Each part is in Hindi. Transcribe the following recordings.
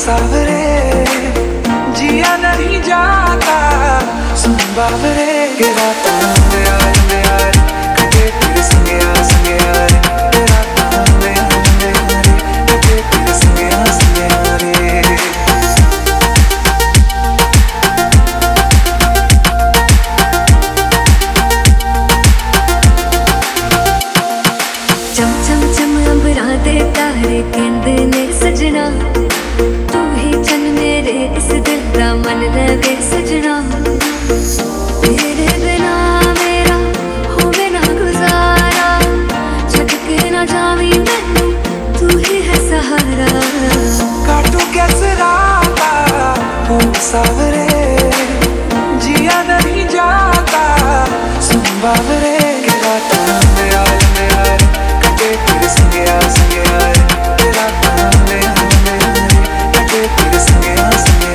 सावरे जिया नहीं जाता, सुन बावरे ये रातां में यार कटे तेरे संगे यार ये रातां में यार कटे तेरे संगे यार चम चम चम अंबरां दे तारे कहंदे ने सजना, तू ही चन मेरे इस दिल दा मन लगे सजना। तेरे बिना मेरा होवे ना गुजारा, छड़ के ना जावी मैनू तू ही है सहारा। काटू कैसे राता ओ सावरे जिया नहीं जाता, सुन बावरे ये रातां में यार कटे तेरे संगे यार ये रातां में यार कटे तेरे संगे यार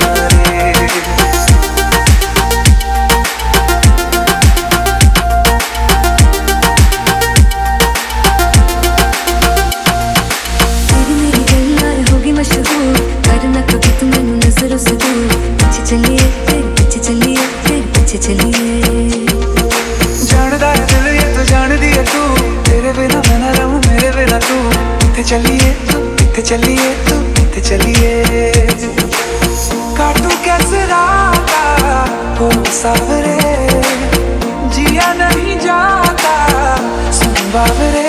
तेरी मेरी गल्लां होगी मशहूर, करना कभी तू मैनू नजरों से दूर। पीछे चलिए फिर पीछे चलिए फिर पीछे चलिए। जानदा है दिल ये तो जानदी है तू, तेरे बिना मैं ना रहूं मेरे बिना तू। इत्थे चलिए तू इत्थे चलिए तू इत्थे चलिए। काटू कैसे राता ओ सावरे जिया नहीं जाता, सुन बावरे